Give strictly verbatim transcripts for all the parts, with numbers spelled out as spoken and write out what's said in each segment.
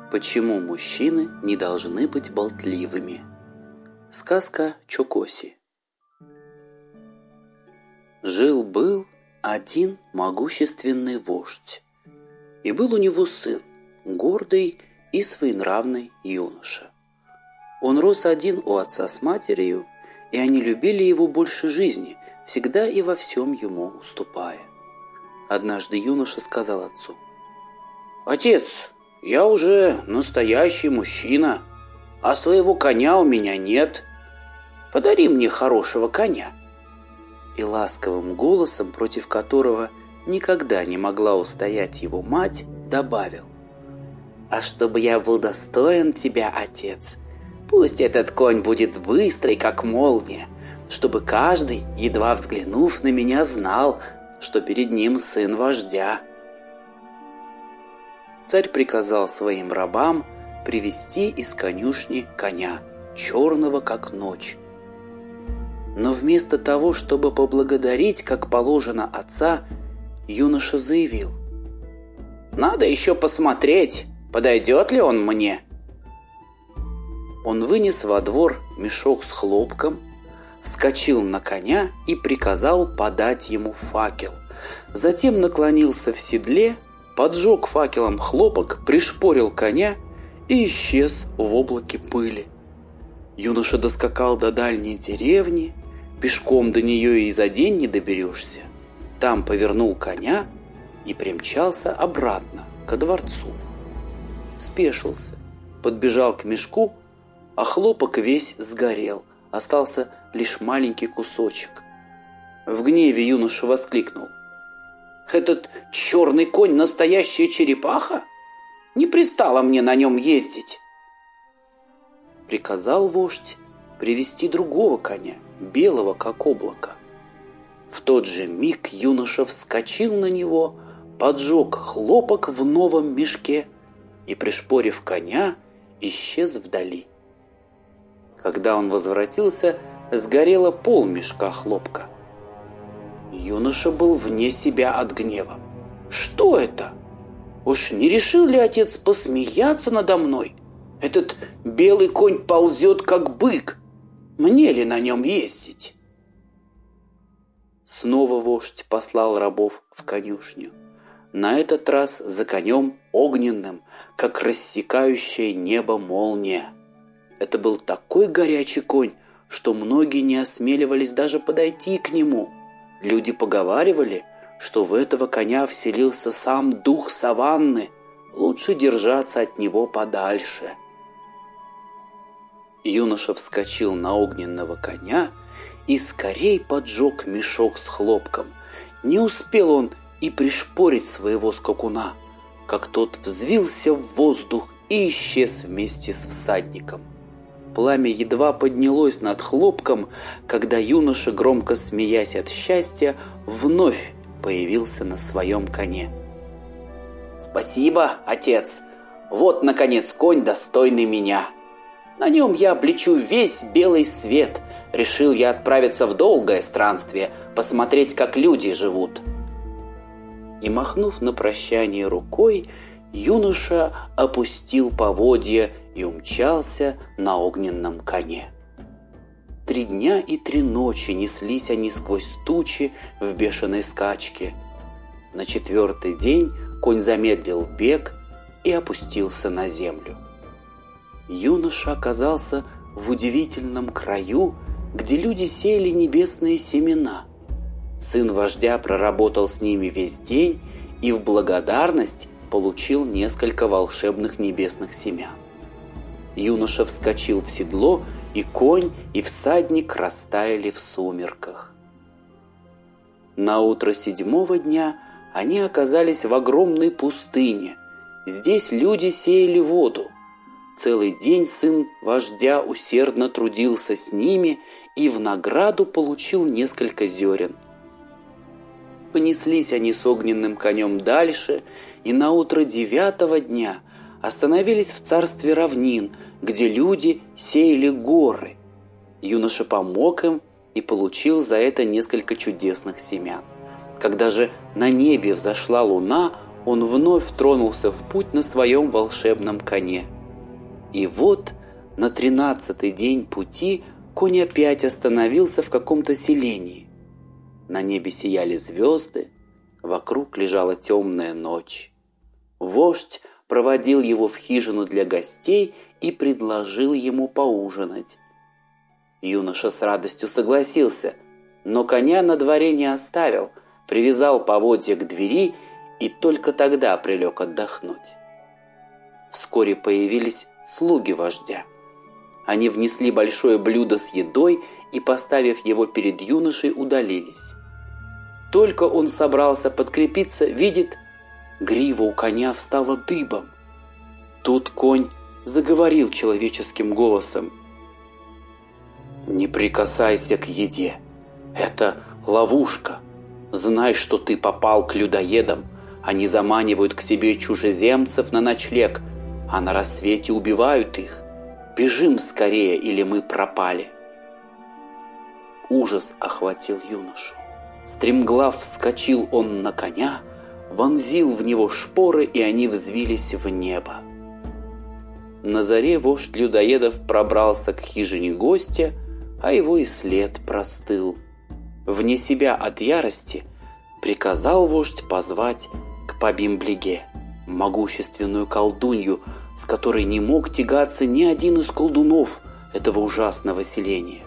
Почему мужчины не должны быть болтливыми? Сказка Чокоси. Жил-был один могущественный вождь, и был у него сын, гордый и своенравный юноша. Он рос один у отца с матерью, и они любили его больше жизни, всегда и во всем ему уступая. Однажды юноша сказал отцу: «Отец, я уже настоящий мужчина, а своего коня у меня нет. Подари мне хорошего коня». И ласковым голосом, против которого никогда не могла устоять его мать, добавил: «А чтобы я был достоин тебя, отец, пусть этот конь будет быстрый, как молния, чтобы каждый, едва взглянув на меня, знал, что перед ним сын вождя». Царь приказал своим рабам привести из конюшни коня, черного как ночь. Но вместо того, чтобы поблагодарить, как положено, отца, юноша заявил: «Надо еще посмотреть, подойдет ли он мне». Он вынес во двор мешок с хлопком, вскочил на коня и приказал подать ему факел. Затем наклонился в седле, поджег факелом хлопок, пришпорил коня и исчез в облаке пыли. Юноша доскакал до дальней деревни, пешком до нее и за день не доберешься. Там повернул коня и примчался обратно ко дворцу. Спешился, подбежал к мешку, а хлопок весь сгорел, остался лишь маленький кусочек. В гневе юноша воскликнул: «Этот черный конь настоящая черепаха? Не пристало мне на нем ездить». Приказал вождь привести другого коня, белого как облако. В тот же миг юноша вскочил на него, поджег хлопок в новом мешке и, пришпорив коня, исчез вдали. Когда он возвратился, сгорело полмешка хлопка. Юноша был вне себя от гнева. «Что это? Уж не решил ли отец посмеяться надо мной? Этот белый конь ползет, как бык. Мне ли на нем ездить?» Снова вождь послал рабов в конюшню. На этот раз за конем огненным, как рассекающее небо молния. Это был такой горячий конь, что многие не осмеливались даже подойти к нему. Люди поговаривали, что в этого коня вселился сам дух саванны, лучше держаться от него подальше. Юноша вскочил на огненного коня и скорей поджег мешок с хлопком. Не успел он и пришпорить своего скакуна, как тот взвился в воздух и исчез вместе с всадником. Пламя едва поднялось над хлопком, когда юноша, громко смеясь от счастья, вновь появился на своем коне. «Спасибо, отец! Вот, наконец, конь, достойный меня! На нем я облечу весь белый свет. Решил я отправиться в долгое странствие, посмотреть, как люди живут». И, махнув на прощание рукой, юноша опустил поводья и умчался на огненном коне. Три дня и три ночи неслись они сквозь тучи в бешеной скачке. На четвертый день конь замедлил бег и опустился на землю. Юноша оказался в удивительном краю, где люди сеяли небесные семена. Сын вождя проработал с ними весь день и в благодарность получил несколько волшебных небесных семян. Юноша вскочил в седло, и конь, и всадник растаяли в сумерках. На утро седьмого дня они оказались в огромной пустыне. Здесь люди сеяли воду. Целый день сын вождя усердно трудился с ними и в награду получил несколько зерен. Понеслись они с огненным конем дальше, и на утро девятого дня остановились в царстве равнин, где люди сеяли горы. Юноша помог им и получил за это несколько чудесных семян. Когда же на небе взошла луна, он вновь тронулся в путь на своем волшебном коне. И вот на тринадцатый день пути конь опять остановился в каком-то селении. На небе сияли звезды, вокруг лежала темная ночь. Вождь проводил его в хижину для гостей и предложил ему поужинать. Юноша с радостью согласился, но коня на дворе не оставил, привязал поводья к двери и только тогда прилег отдохнуть. Вскоре появились слуги вождя. Они внесли большое блюдо с едой и, поставив его перед юношей, удалились. Только он собрался подкрепиться, видит, грива у коня встала дыбом. Тут конь заговорил человеческим голосом: «Не прикасайся к еде, это ловушка. Знай, что ты попал к людоедам. Они заманивают к себе чужеземцев на ночлег, а на рассвете убивают их. Бежим скорее, или мы пропали». Ужас охватил юношу. Стремглав вскочил он на коня, вонзил в него шпоры, и они взвились в небо. На заре вождь людоедов пробрался к хижине гостя, а его и след простыл. Вне себя от ярости приказал вождь позвать к Пабимблиге, могущественную колдунью, с которой не мог тягаться ни один из колдунов этого ужасного селения.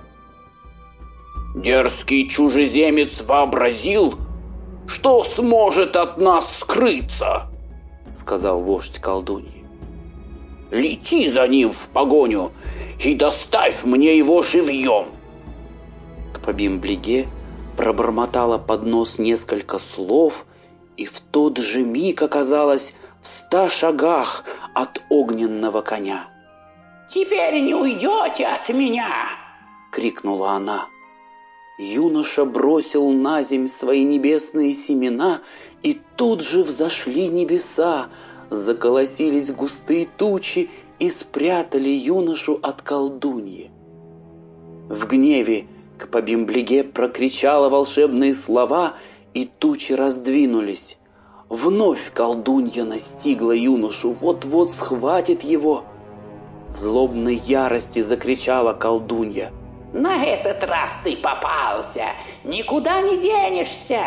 «Дерзкий чужеземец вообразил, что сможет от нас скрыться», — сказал вождь колдуньи. «Лети за ним в погоню и доставь мне его живьем». К Пабимблиге пробормотала под нос несколько слов, и в тот же миг оказалась в ста шагах от огненного коня. «Теперь не уйдете от меня!» — крикнула она. Юноша бросил на земь свои небесные семена, и тут же взошли небеса, заколосились густые тучи и спрятали юношу от колдуньи. В гневе к Пабимблиге прокричала волшебные слова, и тучи раздвинулись. Вновь колдунья настигла юношу, вот-вот схватит его. В злобной ярости закричала колдунья: «На этот раз ты попался! Никуда не денешься!»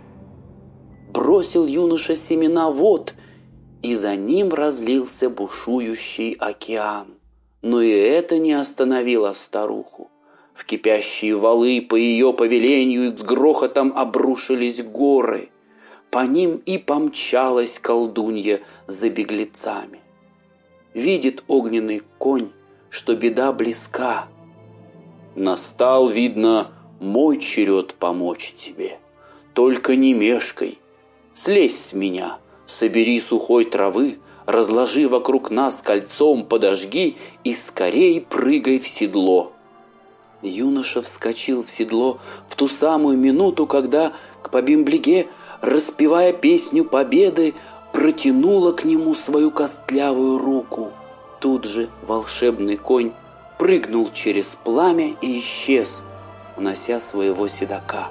Бросил юноша семена в вод, и за ним разлился бушующий океан. Но и это не остановило старуху. В кипящие валы по ее повелению с грохотом обрушились горы. По ним и помчалась колдунья за беглецами. Видит огненный конь, что беда близка. «Настал, видно, мой черед помочь тебе. Только не мешкай. Слезь с меня, собери сухой травы, разложи вокруг нас кольцом, подожги и скорей прыгай в седло». Юноша вскочил в седло в ту самую минуту, когда к Пабимблиге, распевая песню победы, протянула к нему свою костлявую руку. Тут же волшебный конь прыгнул через пламя и исчез, унося своего седока.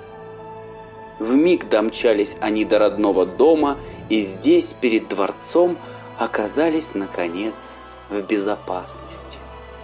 Вмиг домчались они до родного дома, и здесь, перед дворцом, оказались, наконец, в безопасности.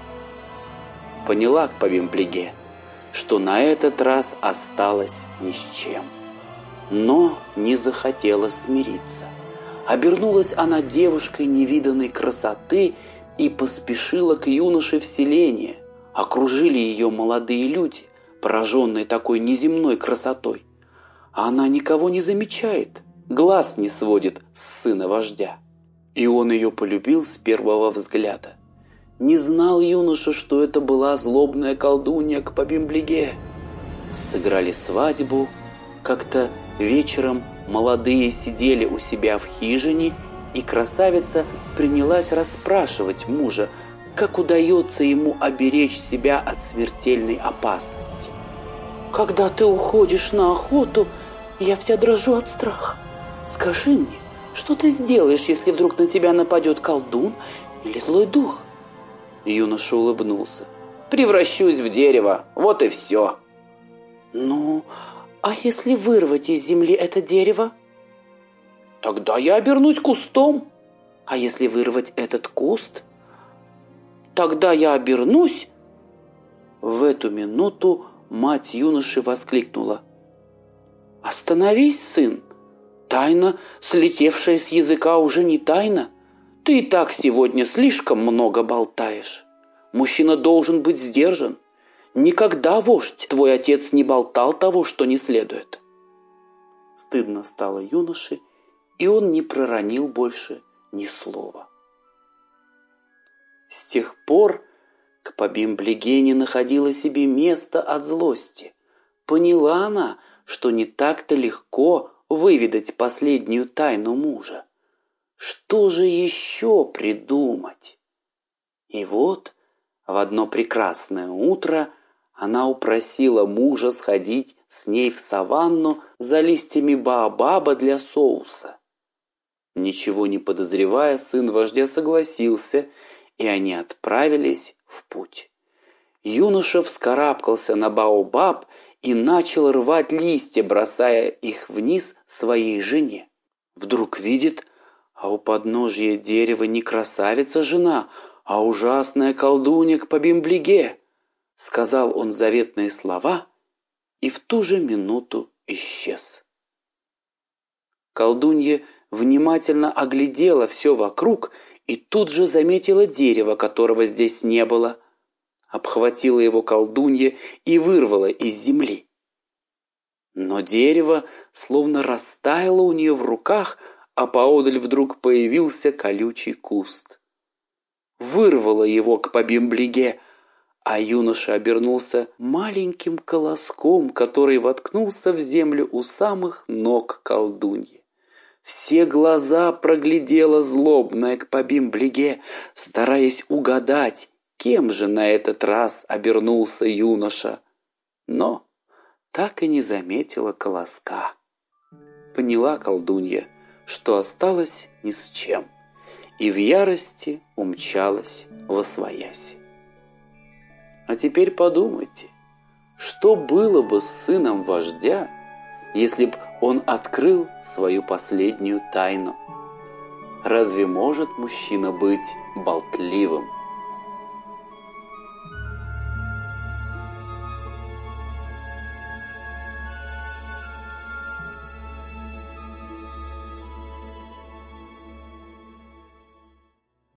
Поняла Пабимблиге, что на этот раз осталась ни с чем. Но не захотела смириться. Обернулась она девушкой невиданной красоты и поспешила к юноше в селение. Окружили ее молодые люди, пораженные такой неземной красотой. А она никого не замечает, глаз не сводит с сына вождя. И он ее полюбил с первого взгляда. Не знал юноша, что это была злобная колдунья к Пабимблиге. Сыграли свадьбу. Как-то вечером молодые сидели у себя в хижине, и красавица принялась расспрашивать мужа, как удается ему оберечь себя от смертельной опасности. «Когда ты уходишь на охоту, я вся дрожу от страха. Скажи мне, что ты сделаешь, если вдруг на тебя нападет колдун или злой дух?» Юноша улыбнулся. «Превращусь в дерево, вот и все». «Ну, а если вырвать из земли это дерево?» тогда я обернусь кустом. А если вырвать этот куст? Тогда я обернусь. В эту минуту мать юноши воскликнула: «Остановись, сын! Тайна, слетевшая с языка, уже не тайна. Ты и так сегодня слишком много болтаешь. Мужчина должен быть сдержан. Никогда, вождь, твой отец не болтал того, что не следует». Стыдно стало юноше, и он не проронил больше ни слова. С тех пор Кпабим-Блиге не находила себе места от злости. Поняла она, что не так-то легко выведать последнюю тайну мужа. Что же еще придумать? И вот в одно прекрасное утро она упросила мужа сходить с ней в саванну за листьями баобаба для соуса. Ничего не подозревая, сын вождя согласился, и они отправились в путь. Юноша вскарабкался на баобаб и начал рвать листья, бросая их вниз своей жене. Вдруг видит, а у подножия дерева не красавица-жена, а ужасная колдунья Кпабим-Блиге. Сказал он заветные слова и в ту же минуту исчез. Колдунья внимательно оглядела все вокруг и тут же заметила дерево, которого здесь не было. Обхватила его колдунья и вырвала из земли. Но дерево словно растаяло у нее в руках, а поодаль вдруг появился колючий куст. Вырвала его Кпабим-Блиге, а юноша обернулся маленьким колоском, который воткнулся в землю у самых ног колдуньи. Все глаза проглядела злобная Кпабим-Блиге, стараясь угадать, кем же на этот раз обернулся юноша. Но так и не заметила колоска. Поняла колдунья, что осталась ни с чем, и в ярости умчалась восвоясь. А теперь подумайте, что было бы с сыном вождя, если б он открыл свою последнюю тайну? Разве может мужчина быть болтливым?